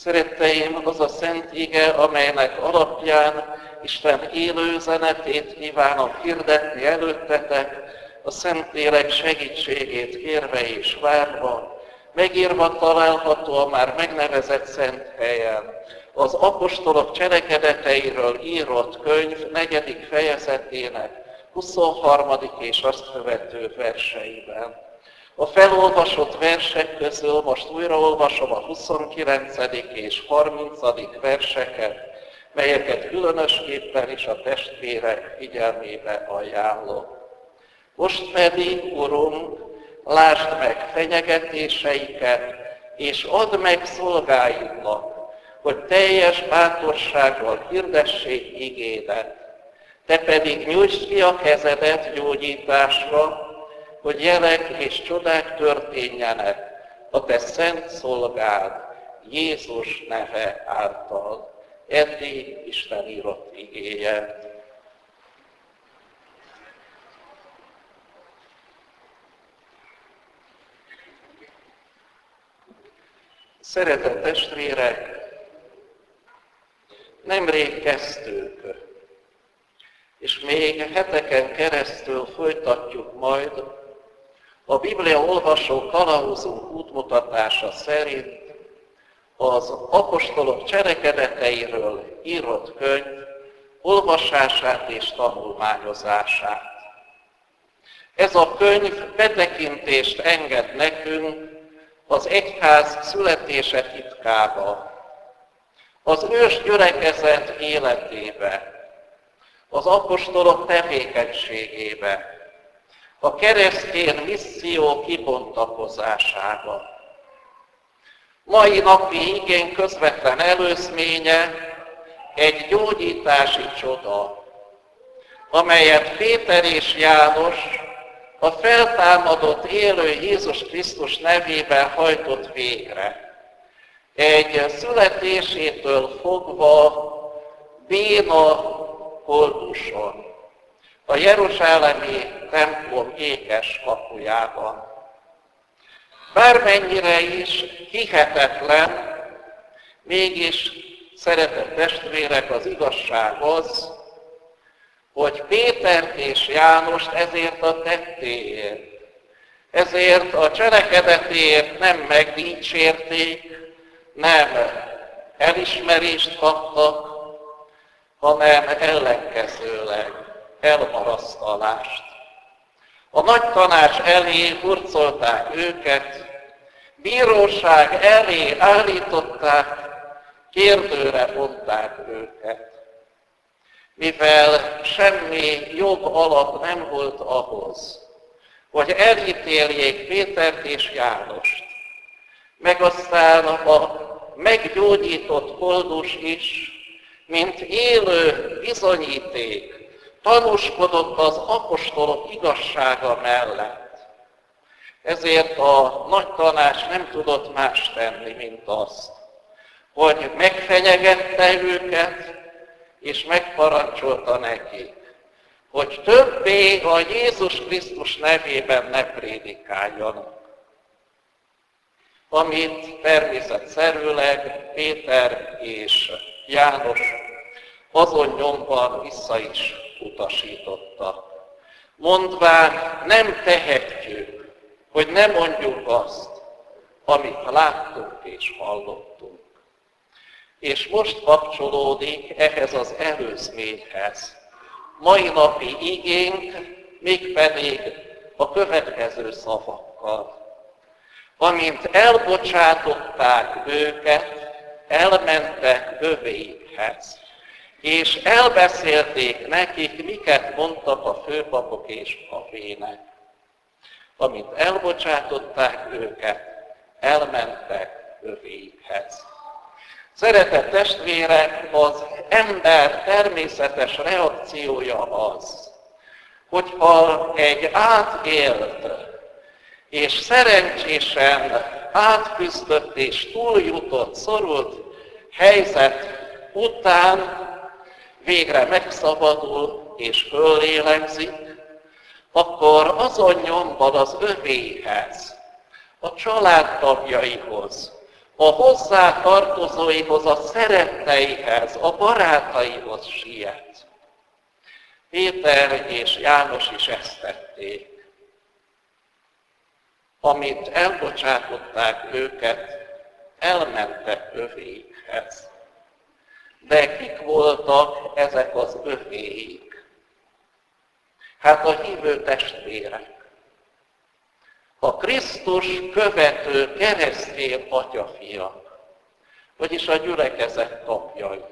Szeretteim, az a szent ige, amelynek alapján Isten élő üzenetét kívánom hirdetni előttetek, a Szentlélek segítségét kérve és várva, megírva található a már megnevezett szent helyen, az apostolok cselekedeteiről írott könyv 4. fejezetének 23. és azt követő verseiben. A felolvasott versek közül most újraolvasom a 29. és 30. verseket, melyeket különösképpen is a testvérek figyelmébe ajánlok. Most pedig, Urunk, lásd meg fenyegetéseiket, és add meg szolgáidnak, hogy teljes bátorsággal hirdessék igédet. Te pedig nyújtsd ki a kezedet gyógyításra, hogy jelek és csodák történjenek a te szent szolgád Jézus neve által. Eddig Isten írott igéje. Szeretett testvérek, nemrég kezdtük, és még heteken keresztül folytatjuk majd a Biblia olvasó kalauzunk útmutatása szerint az apostolok cselekedeteiről írott könyv olvasását és tanulmányozását. Ez a könyv betekintést enged nekünk az egyház születése titkába, az ős gyülekezet életébe, az apostolok tevékenységébe, a keresztény misszió kibontakozásába. Mai napi igény közvetlen előzménye egy gyógyítási csoda, amelyet Péter és János a feltámadott élő Jézus Krisztus nevében hajtott végre. Egy születésétől fogva béna kolduson, a jeruzsálemi templom ékes kapujában. Bármennyire is hihetetlen, mégis, szeretett testvérek, az igazság az, hogy Pétert és Jánost ezért a tettéért, ezért a cselekedetéért nem megdicsérték, nem elismerést kaptak, hanem ellenkezőleg elmarasztalást. A nagy tanács elé hurcolták őket, bíróság elé állították, kérdőre vonták őket. Mivel semmi jog alap nem volt ahhoz, hogy elítéljék Pétert és Jánost, meg aztán a meggyógyított koldus is, mint élő bizonyíték, tanúskodott az apostolok igazsága mellett. Ezért a nagy tanács nem tudott más tenni, mint azt, hogy megfenyegette őket, és megparancsolta nekik, hogy többé a Jézus Krisztus nevében ne prédikáljanak. Amit természetszerűleg Péter és János azon nyomban vissza is utasította. Mondván, nem tehetjük, hogy ne mondjuk azt, amit láttunk és hallottunk. És most kapcsolódik ehhez az előzményhez. Mai napi igénk mégpedig a következő szavakkal. Amint elbocsátották őket, elmentek övéikhez, és elbeszélték nekik, miket mondtak a főpapok és a vének. Amint elbocsátották őket, elmentek övéikhez. Szeretett testvérek, az ember természetes reakciója az, hogyha egy átélt és szerencsésen átküzdött és túljutott, szorult helyzet után végre megszabadul és föllélegzik, akkor azon nyomban az övéhez, a családtagjaihoz, a hozzá tartozóihoz, a szeretteihez, a barátaihoz siet. Péter és János is ezt tették. Amit elbocsátották őket, elmentek övéikhez. De kik voltak ezek az övéik? Hát a hívő testvérek. A Krisztus követő keresztény atyafiak, vagyis a gyülekezet tagjai.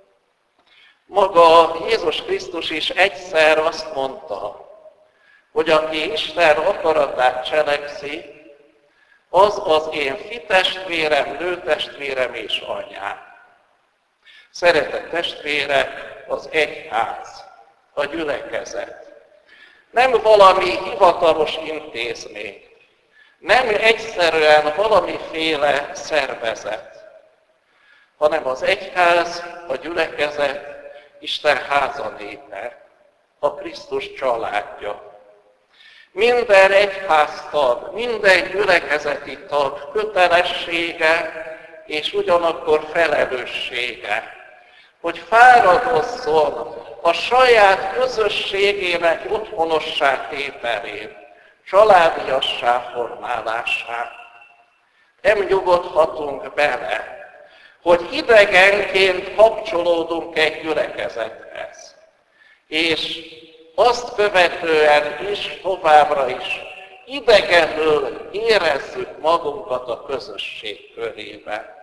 Maga Jézus Krisztus is egyszer azt mondta, hogy aki Isten akaratát cselekszi, az az én fitestvérem, nőtestvérem és anyám. Szeretett testvérek, az egyház, a gyülekezet. Nem valami hivatalos intézmény, nem egyszerűen valamiféle szervezet, hanem az egyház, a gyülekezet, Isten háza népe, a Krisztus családja. Minden egyháztag, minden gyülekezeti tag kötelessége és ugyanakkor felelőssége, hogy fáradozzon a saját közösségének otthonossá tételén, családiassá formálásán. Nem nyugodhatunk bele, hogy idegenként kapcsolódunk egy gyülekezethez, és azt követően is, továbbra is idegenül érezzük magunkat a közösség körében.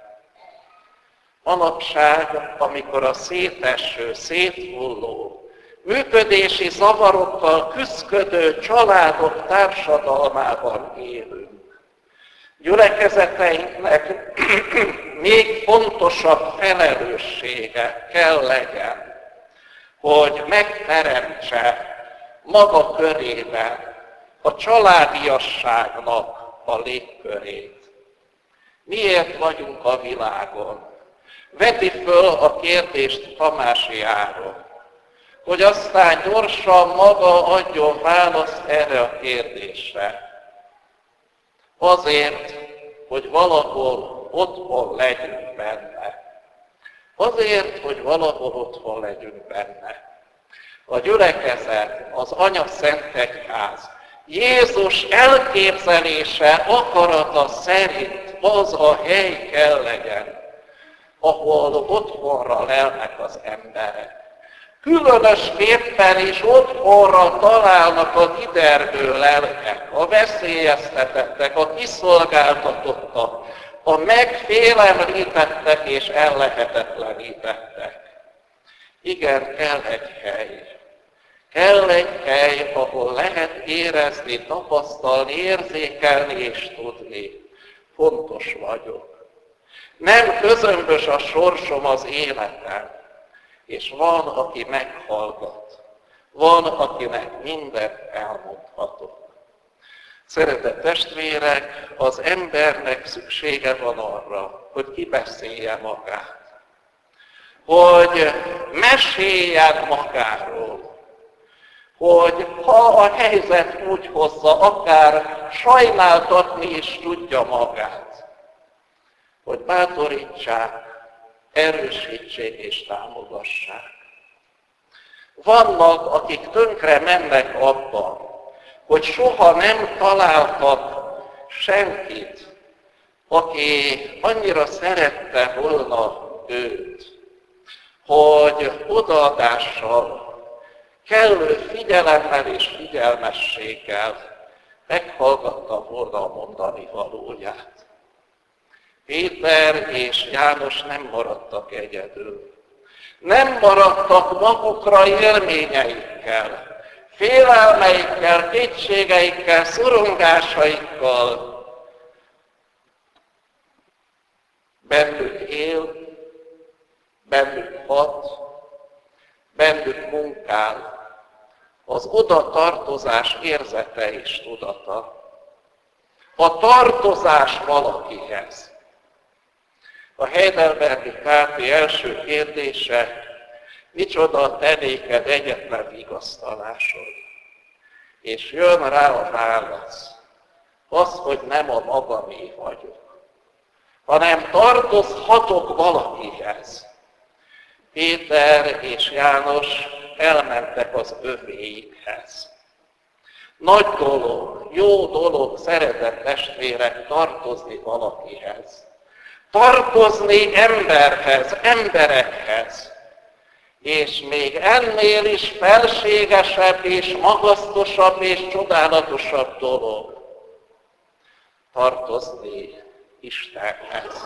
Manapság, amikor a széteső, széthulló, működési zavarokkal küszködő családok társadalmában élünk, gyülekezeteinknek még fontosabb felelőssége kell legyen, hogy megteremtse maga körében a családiasságnak a légkörét. Miért vagyunk a világon? Veti föl a kérdést Tamási Áron, hogy aztán gyorsan maga adjon választ erre a kérdésre. Azért, hogy valahol otthon legyünk benne. Azért, hogy valahol otthon legyünk benne. A gyülekezet, az Anya Szent Egyház, Jézus elképzelése, akarata szerint az a hely kell legyen, ahol otthonra lelnek az emberek. Különösképpen is otthonra találnak a kidergő lelkek, a veszélyeztetettek, a kiszolgáltatottak, a megfélemlítettek és ellehetetlenítettek. Igen, kell egy hely. Kell egy hely, ahol lehet érezni, tapasztalni, érzékelni és tudni. Fontos vagyok. Nem közömbös a sorsom az életem, és van, aki meghallgat. Van, akinek mindent elmondhatok. Szeretett testvérek, az embernek szüksége van arra, hogy kibeszélje magát. Hogy meséljen magáról. Hogy ha a helyzet úgy hozza, akár sajnáltatni is tudja magát. Hogy bátorítsák, erősítsék és támogassák. Vannak, akik tönkre mennek abban, hogy soha nem találtak senkit, aki annyira szerette volna őt, hogy odaadással, kellő figyelemmel és figyelmességgel meghallgatta volna a mondani valóját. Péter és János nem maradtak egyedül. Nem maradtak magukra élményeikkel, félelmeikkel, kétségeikkel, szorongásaikkal. Bennük él, bennük hat, bennük munkál az oda tartozás érzete és tudata. A tartozás valakihez. A Heidelbergi Kárti első kérdése, micsoda te néked egyetlen vigasztalásod? És jön rá a válasz, az, hogy nem a magamé vagyok, hanem tartozhatok valakihez. Péter és János elmentek az övéikhez. Nagy dolog, jó dolog, szeretett testvérek, tartozni valakihez. Tartozni emberhez, emberekhez. És még ennél is felségesebb és magasztosabb és csodálatosabb dolog. Tartozni Istenhez.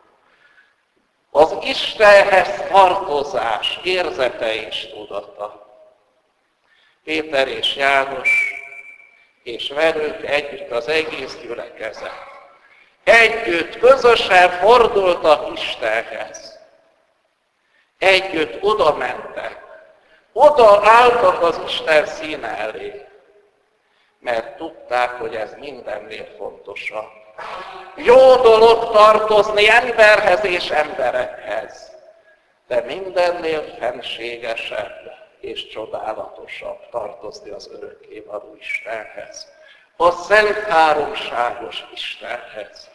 Az Istenhez tartozás érzete és tudata. Péter és János, és velük együtt az egész gyülekezet. Együtt, közösen fordultak Istenhez. Együtt oda mentek. Oda álltak az Isten színe elé. Mert tudták, hogy ez mindennél fontosabb. Jó dolog tartozni emberhez és emberekhez, de mindennél fenségesebb és csodálatosabb tartozni az örökkévaló Istenhez, a szent háromságos Istenhez.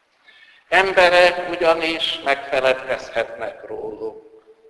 Emberek ugyanis megfeledkezhetnek rólunk.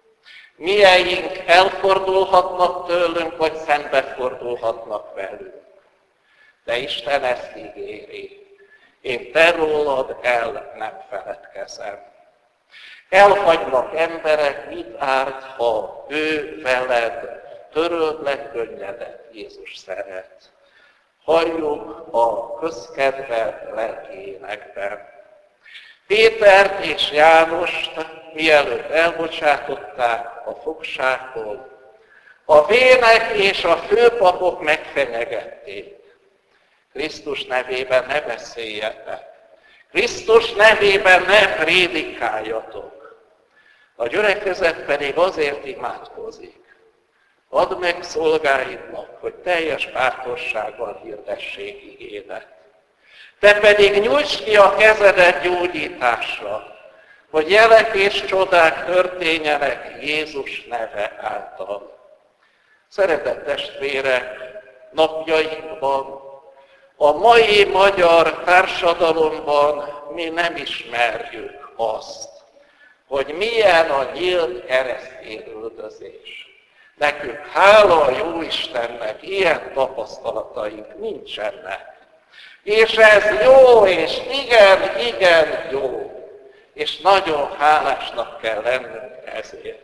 Mieink elfordulhatnak tőlünk, vagy szembefordulhatnak velünk. De Isten ezt ígéri. Én te rólad el nem feledkezem. Elhagynak emberek, mit árt, ha ő veled törődlek könnyedet Jézus szeret. Halljuk a közkedvelt lelkénekben. Pétert és Jánost mielőtt elbocsátották a fogságból, a vének és a főpapok megfenyegették. Krisztus nevében ne beszéljetek. Krisztus nevében ne prédikáljatok. A gyülekezet pedig azért imádkozik. Add meg szolgáidnak, hogy teljes bátorsággal hirdessék igédet. Te pedig nyújtsd ki a kezedet gyógyításra, hogy jelek és csodák történjenek Jézus neve által. Szeretett testvérek, napjainkban, a mai magyar társadalomban mi nem ismerjük azt, hogy milyen a nyílt keresztényüldözés. Nekünk hála a Jóistennek, ilyen tapasztalataink nincsenek. És ez jó, és igen, igen jó. És nagyon hálásnak kell lennünk ezért.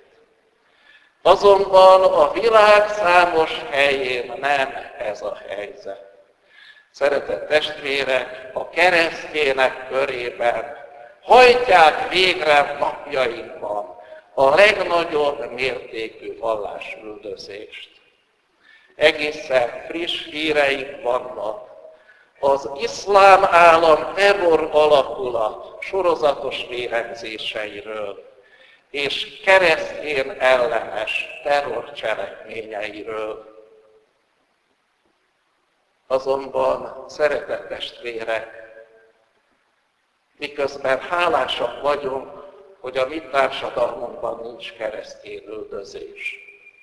Azonban a világ számos helyén nem ez a helyzet. Szeretett testvérek, a keresztények körében hajtják végre napjainkban a legnagyobb mértékű vallásüldözést. Egészen friss híreink vannak az iszlám állam terror alakulat sorozatos vérengzéseiről és keresztény ellenes terrorcselekményeiről. Azonban, szeretett testvérek, miközben hálásak vagyunk, hogy a mi társadalmunkban nincs keresztényüldözés.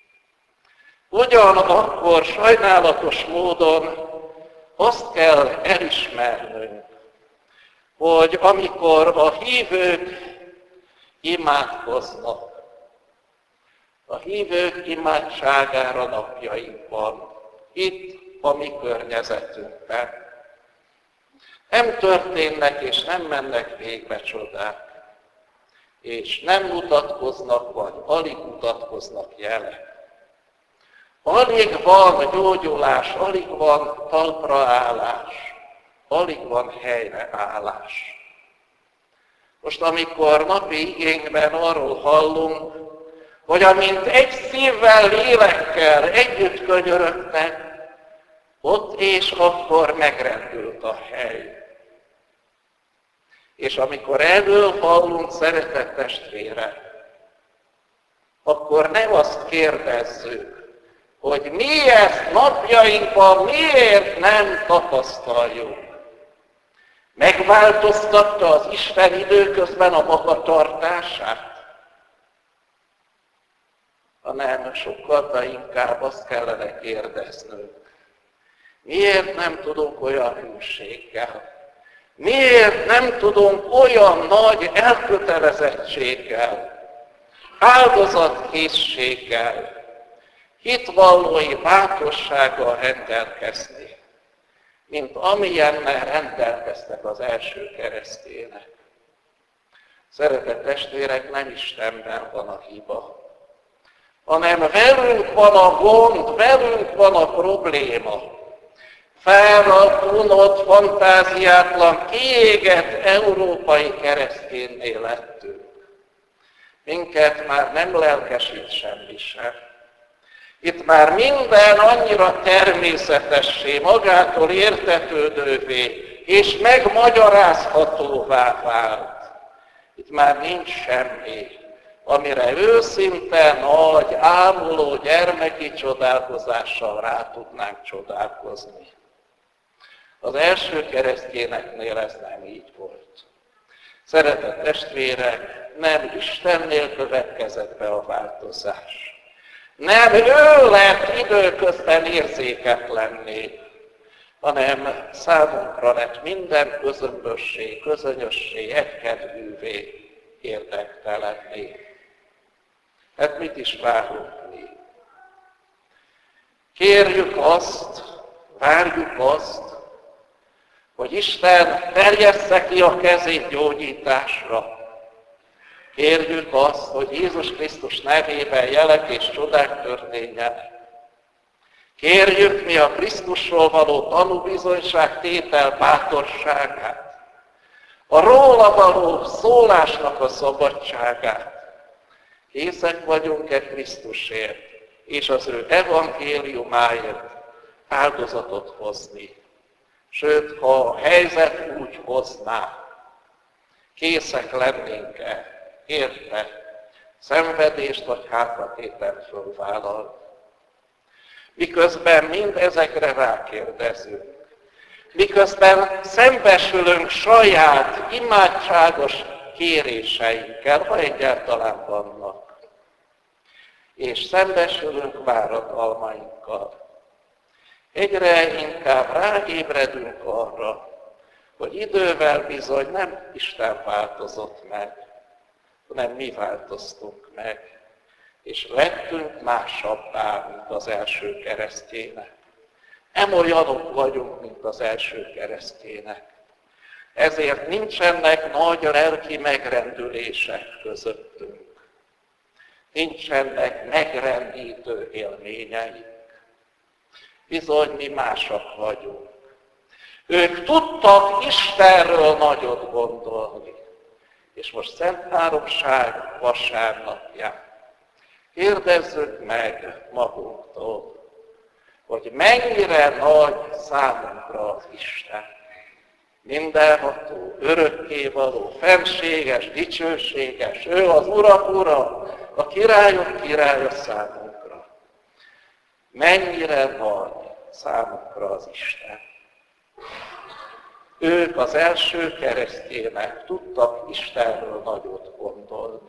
Ugyanakkor sajnálatos módon azt kell elismernünk, hogy amikor a hívők imádkoznak, a hívők imádságára napjainkban, itt a mi környezetünkben, nem történnek és nem mennek végbe csodák, és nem mutatkoznak, vagy alig mutatkoznak jelek. Alig van gyógyulás, alig van talpraállás, alig van helyreállás. Most amikor napi igénkben arról hallunk, hogy amint egy szívvel, lélekkel együtt könyörögnek, ott és akkor megrendült a hely. És amikor erről hallunk, szeretett testvérek, akkor nem azt kérdezzük, hogy mi ezt napjainkban miért nem tapasztaljuk. Megváltoztatta az Isten időközben a magatartását? Hanem sokkal inkább azt kellene kérdeznünk. Miért nem tudunk olyan hűséggel? Miért nem tudunk olyan nagy elkötelezettséggel, áldozatkészséggel, hitvallói bátorsággal rendelkezni, mint amilyennel rendelkeztek az első keresztények? Szeretett testvérek, nem Istenben van a hiba, hanem velünk van a gond, velünk van a probléma. Fáradt, unott, fantáziátlan, kiégett európai keresztényné lettünk. Minket már nem lelkesít semmi sem. Itt már minden annyira természetessé, magától értetődővé és megmagyarázhatóvá vált. Itt már nincs semmi, amire őszinte, nagy, ámuló gyermeki csodálkozással rá tudnánk csodálkozni. Az első keresztényeknél ez nem így volt. Szeretett testvérek, nem Istennél következett be a változás. Nem ő lett időközben érzéketlenné, hanem számunkra lett minden közömbössé, közönössé, egykedvűvé, érdektelenné. Hát mit is várunk mi? Kérjük azt, várjuk azt, hogy Isten terjessze ki a kezét gyógyításra. Kérjük azt, hogy Jézus Krisztus nevében jelek és csodák történjenek. Kérjük mi a Krisztusról való tanúbizonyságtétel bátorságát, a róla való szólásnak a szabadságát. Készek vagyunk-e Krisztusért és az ő evangéliumáért áldozatot hozni. Sőt, ha a helyzet úgy hozná, készek lennénk-e érte szenvedést vagy hátratételt fölvállalni. Miközben mindezekre rákérdezünk, miközben szembesülünk saját imádságos kéréseinkkel, ha egyáltalán vannak, és szembesülünk váradalmainkkal, egyre inkább ráébredünk arra, hogy idővel bizony nem Isten változott meg, hanem mi változtunk meg, és lettünk másabbá, mint az első keresztények. Nem olyanok vagyunk, mint az első keresztények. Ezért nincsenek nagy lelki megrendülések közöttünk. Nincsenek megrendítő élményeink. Bizony mi másak vagyunk. Ők tudtak Istenről nagyot gondolni. És most Szent Háromság vasárnapján kérdezzük meg magunktól, hogy mennyire nagy számunkra az Isten. Mindenható, örökkévaló, fenséges, dicsőséges, ő az Urak Ura, a királyok királya számunkra. Mennyire nagy számunkra az Isten. Ők az első keresztények tudtak Istenről nagyot gondolni.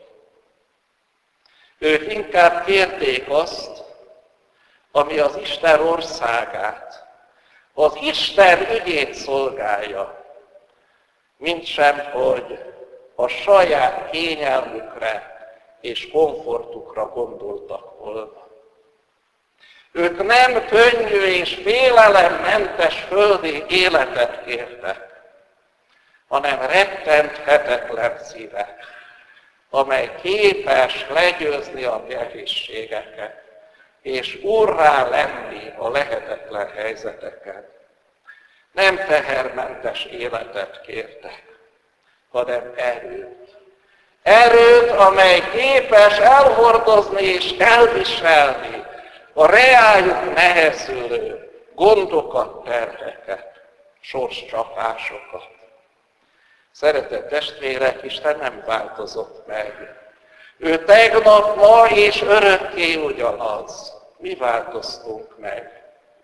Ők inkább kérték azt, ami az Isten országát, az Isten ügyét szolgálja, mintsem, hogy a saját kényelmükre és komfortukra gondoltak volna. Ők nem könnyű és félelemmentes földi életet kértek, hanem rettenthetetlen szívet, amely képes legyőzni a nehézségeket, és úrrá lenni a lehetetlen helyzeteken. Nem tehermentes életet kértek, hanem erőt. Erőt, amely képes elhordozni és elviselni a reájuk nehezülő gondokat, terheket, sorscsapásokat. Szeretett testvérek, Isten nem változott meg. Ő tegnap, ma és örökké ugyanaz. Mi változtunk meg.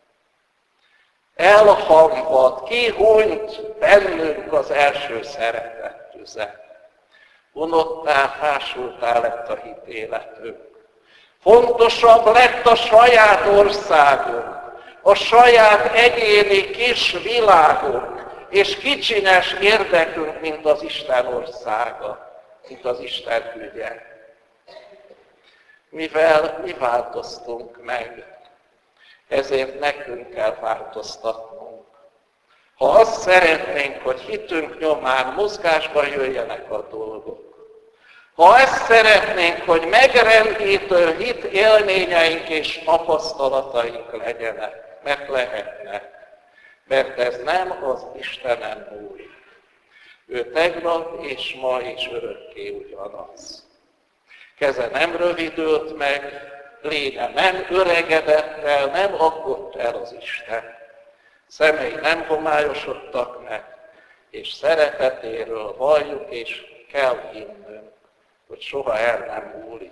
Elhamvadt, kihúnyt bennünk az első szeretet tüze. Unottá, fásultá lett a hitéletünk. Fontosabb lett a saját országunk, a saját egyéni kis világunk, és kicsinyes érdekünk, mint az Isten országa, mint az Isten ügye. Mivel mi változtunk meg, ezért nekünk kell változtatnunk. Ha azt szeretnénk, hogy hitünk nyomán mozgásba jöjjenek a dolgok, ha ezt szeretnénk, hogy megrendítő hit élményeink és tapasztalataink legyenek, mert lehetnek, mert ez nem az Istenen múlik. Ő tegnap és ma és örökké ugyanaz. Keze nem rövidült meg, léne nem öregedett el, nem aggott el az Isten. Szemei nem homályosodtak meg, és szeretetéről valljuk, és kell hinnünk, hogy soha el nem múlik.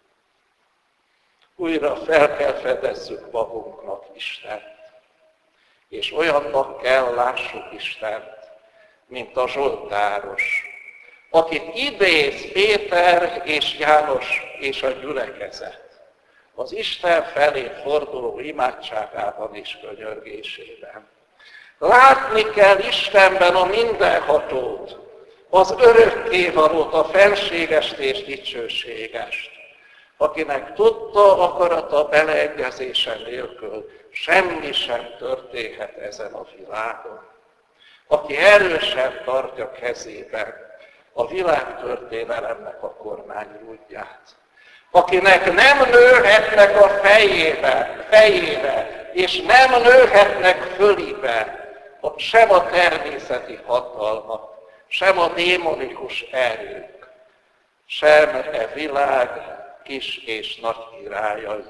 Újra fel kell fedezzük magunknak Istent, és olyannak kell lássuk Istent, mint a Zsoltáros, akit idéz Péter és János és a gyülekezet az Isten felé forduló imádságában és könyörgésében. Látni kell Istenben a mindenhatót, az örökkévalót, a fenségest és dicsőségest, akinek tudta akarata beleegyezése nélkül semmi sem történhet ezen a világon, aki erősen tartja kezében a világtörténelemnek a kormányrúdját, akinek nem nőhetnek a fejébe, és nem nőhetnek fölibe sem a természeti hatalmak, sem a démonikus erők, sem e világ kis és nagy királyai.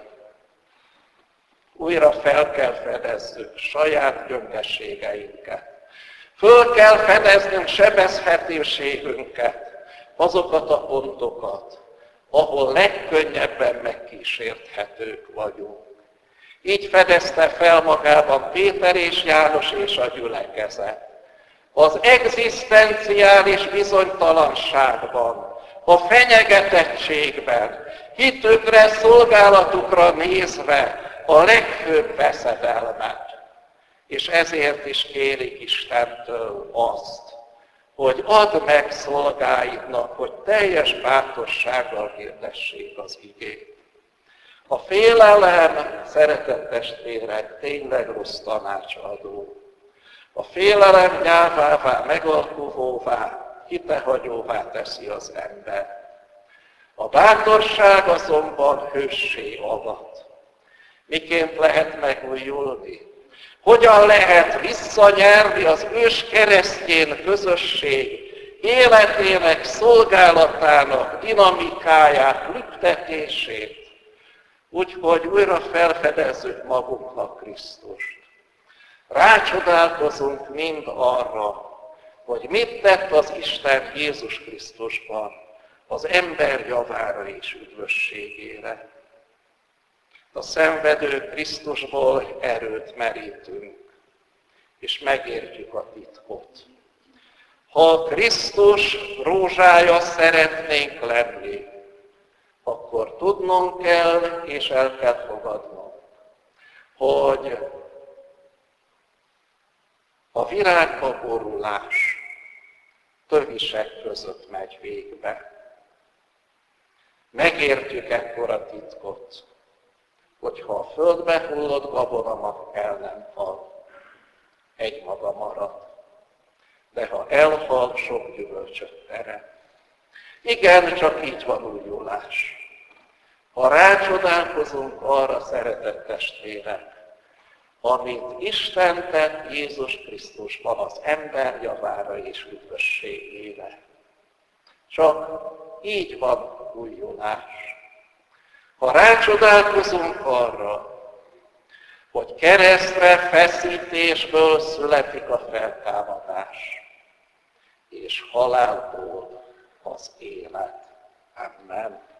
Újra fel kell fedezzük saját gyöngeségeinket. Föl kell fedeznünk sebezhetőségünket, azokat a pontokat, ahol legkönnyebben megkísérthetők vagyunk. Így fedezte fel magában Péter és János és a gyülekezet. Az egzisztenciális bizonytalanságban, a fenyegetettségben, hitükre, szolgálatukra nézve a legfőbb veszedelmet. És ezért is kérik Istentől azt, hogy add meg szolgáidnak, hogy teljes bátorsággal hirdessék az igét. A félelem, szeretett testvérek, tényleg rossz tanácsadó. A félelem gyávává, megalkuvóvá, hitehagyóvá teszi az ember. A bátorság azonban hőssé avat. Miként lehet megújulni? Hogyan lehet visszanyerni az ős keresztény közösség életének, szolgálatának, dinamikáját, lüktetését? Úgyhogy újra felfedezzük magunknak Krisztust. Rácsodálkozunk mind arra, hogy mit tett az Isten Jézus Krisztusban az ember javára és üdvösségére. A szenvedő Krisztusból erőt merítünk, és megértjük a titkot. Ha Krisztus rózsája szeretnénk lenni, akkor tudnunk kell, és el kell fogadnunk, hogy a virágba borulás tövisek között megy végbe. Megértjük ekkor a titkot, hogyha a földbe hullott gabonamag el nem hal, egymaga marad. De ha elhal, sok gyümölcsöt terem. Igen, csak így van újulás. Ha rácsodálkozunk arra, szeretett testvérek, amit Isten tett Jézus Krisztusban az ember javára és üdvösségére. Csak így van újulás. Ha rácsodálkozunk arra, hogy keresztre feszítésből születik a feltámadás, és halálból az élet. Amen.